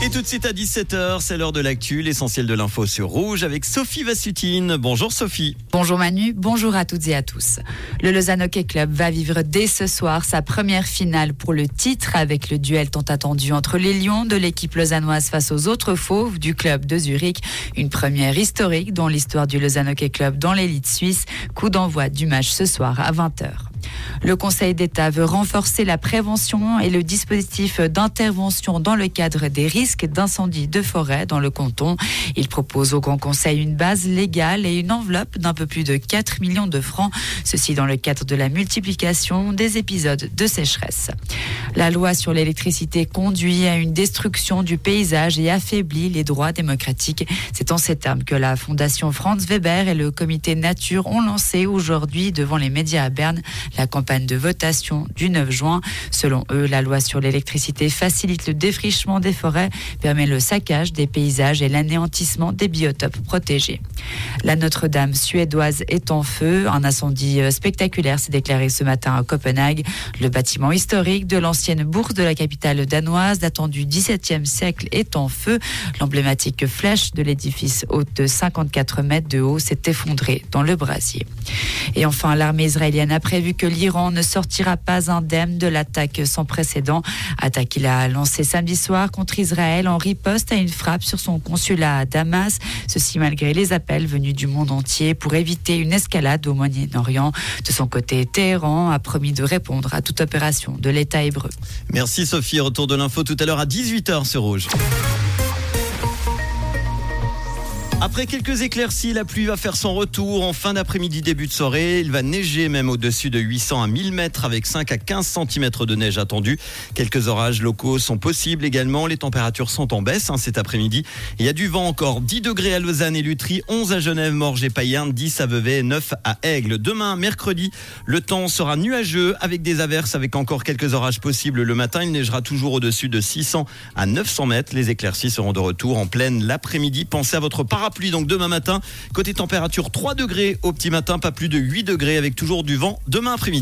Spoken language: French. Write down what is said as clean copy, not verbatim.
Et tout de suite à 17h, c'est l'heure de l'actu, l'essentiel de l'info sur Rouge avec Sophie Vassutine. Bonjour Sophie. Bonjour Manu, bonjour à toutes et à tous. Le Lausanne Hockey Club va vivre dès ce soir sa première finale pour le titre avec le duel tant attendu entre les Lions de l'équipe lausannoise face aux autres fauves du club de Zurich. Une première historique dans l'histoire du Lausanne Hockey Club dans l'élite suisse. Coup d'envoi du match ce soir à 20h. Le Conseil d'État veut renforcer la prévention et le dispositif d'intervention dans le cadre des risques d'incendie de forêt dans le canton. Il propose au Grand Conseil une base légale et une enveloppe d'un peu plus de 4 millions de francs. Ceci dans le cadre de la multiplication des épisodes de sécheresse. La loi sur l'électricité conduit à une destruction du paysage et affaiblit les droits démocratiques. C'est en ces termes que la Fondation Franz Weber et le Comité Nature ont lancé aujourd'hui devant les médias à Berne la campagne de votation du 9 juin. Selon eux, la loi sur l'électricité facilite le défrichement des forêts, permet le saccage des paysages et l'anéantissement des biotopes protégés. La Notre-Dame suédoise est en feu. Un incendie spectaculaire s'est déclaré ce matin à Copenhague. Le bâtiment historique de l'ancienne bourse de la capitale danoise, datant du XVIIe siècle, est en feu. L'emblématique flèche de l'édifice haute de 54 mètres de haut s'est effondrée dans le brasier. Et enfin, l'armée israélienne a prévu que l'Iran ne sortira pas indemne de l'attaque sans précédent. Attaque qu'il a lancée samedi soir contre Israël en riposte à une frappe sur son consulat à Damas. Ceci malgré les appels venus du monde entier pour éviter une escalade au Moyen-Orient. De son côté, Téhéran a promis de répondre à toute opération de l'État hébreu. Merci Sophie, retour de l'info tout à l'heure à 18h sur Rouge. Après quelques éclaircies, la pluie va faire son retour en fin d'après-midi, début de soirée. Il va neiger même au-dessus de 800 à 1000 mètres avec 5 à 15 cm de neige attendus. Quelques orages locaux sont possibles également. Les températures sont en baisse cet après-midi. Il y a du vent encore. 10 degrés à Lausanne et Lutry, 11 à Genève, Morges et Payerne, 10 à Vevey, 9 à Aigle. Demain, mercredi, le temps sera nuageux avec des averses, avec encore quelques orages possibles le matin. Il neigera toujours au-dessus de 600 à 900 mètres. Les éclaircies seront de retour en pleine l'après-midi. Pensez à votre parapluie donc demain matin. Côté température, 3 degrés au petit matin, pas plus de 8 degrés avec toujours du vent demain après-midi.